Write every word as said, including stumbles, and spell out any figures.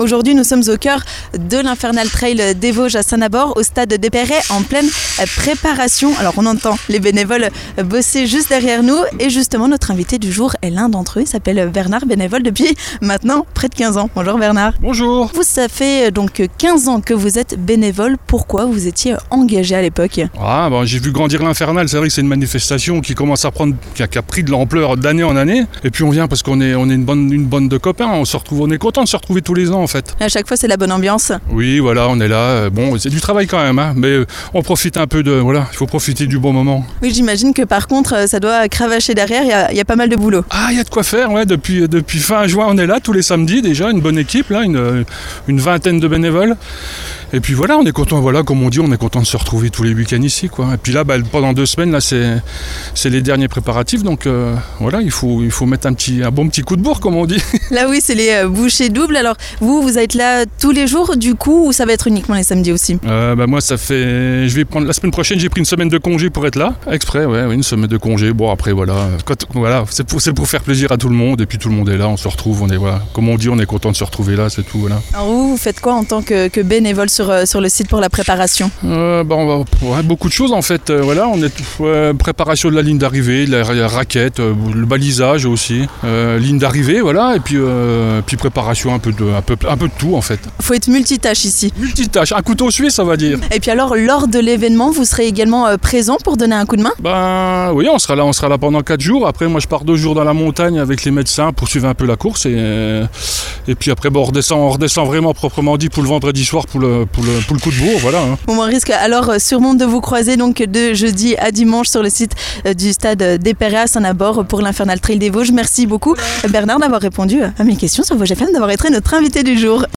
Aujourd'hui, nous sommes au cœur de l'Infernal Trail des Vosges à Saint-Nabord, au stade d'Épéret, en pleine préparation. Alors, on entend les bénévoles bosser juste derrière nous. Et justement, notre invité du jour est l'un d'entre eux. Il s'appelle Bernard, bénévole depuis maintenant près de quinze ans. Bonjour Bernard. Bonjour. Vous, ça fait donc quinze ans que vous êtes bénévole. Pourquoi vous étiez engagé à l'époque ? Ah, bon, j'ai vu grandir l'Infernal. C'est vrai que c'est une manifestation qui commence à prendre, qui a, qui a pris de l'ampleur d'année en année. Et puis on vient parce qu'on est, on est une bonne, une bande de copains. On se retrouve, on est content de se retrouver tous les ans en fait. À chaque fois, c'est la bonne ambiance. Oui, voilà, on est là. Bon, c'est du travail quand même, hein, mais on profite un peu de, voilà, il faut profiter du bon moment. Oui, j'imagine que par contre, ça doit cravacher derrière. Il y a, il y a pas mal de boulot. Ah, il y a de quoi faire. Ouais, depuis, depuis fin juin, on est là tous les samedis déjà, une bonne équipe là, une, une vingtaine de bénévoles. Et puis voilà, on est content, voilà, comme on dit, on est content de se retrouver tous les week-ends ici, quoi. Et puis là, bah, pendant deux semaines, là, c'est, c'est les derniers préparatifs, donc euh, voilà, il faut, il faut mettre un petit, un bon petit coup de bourre, comme on dit. Là, oui, c'est les euh, bouchées doubles. Alors, vous, vous êtes là tous les jours, du coup, ou ça va être uniquement les samedis aussi ? euh, bah, Moi, ça fait, je vais prendre la semaine prochaine, j'ai pris une semaine de congé pour être là, exprès, ouais, une semaine de congé. Bon, après, voilà, quand, voilà, c'est pour, c'est pour faire plaisir à tout le monde, et puis tout le monde est là, on se retrouve, on est, voilà, comme on dit, on est content de se retrouver là, c'est tout, voilà. Alors, vous, vous faites quoi en tant que, que bénévole sur, euh, sur le site pour la préparation ? euh, bah, on va, ouais, beaucoup de choses en fait. Euh, voilà, on est euh, préparation de la ligne d'arrivée, la, la raquette, euh, le balisage aussi, euh, ligne d'arrivée, voilà, et puis, euh, puis préparation un peu de, un peu, un peu de tout en fait. Faut être multitâche ici. Multitâche, un couteau suisse, on va dire. Et puis alors, lors de l'événement, vous serez également euh, présent pour donner un coup de main ? Ben oui, on sera là, on sera là pendant quatre jours. Après, moi, je pars deux jours dans la montagne avec les médecins pour suivre un peu la course et euh, et puis après, bon, on redescend, on redescend vraiment proprement dit pour le vendredi soir pour le, pour le, pour le coup de bourre, voilà. Hein. Bon, on risque alors euh, sûrement de vous croiser donc de jeudi à dimanche sur le site euh, du stade d'Épéret à Saint-Nabord pour l'Infernal Trail des Vosges. Merci beaucoup Bernard d'avoir répondu à mes questions sur Vosges F M, d'avoir été notre invité du jour.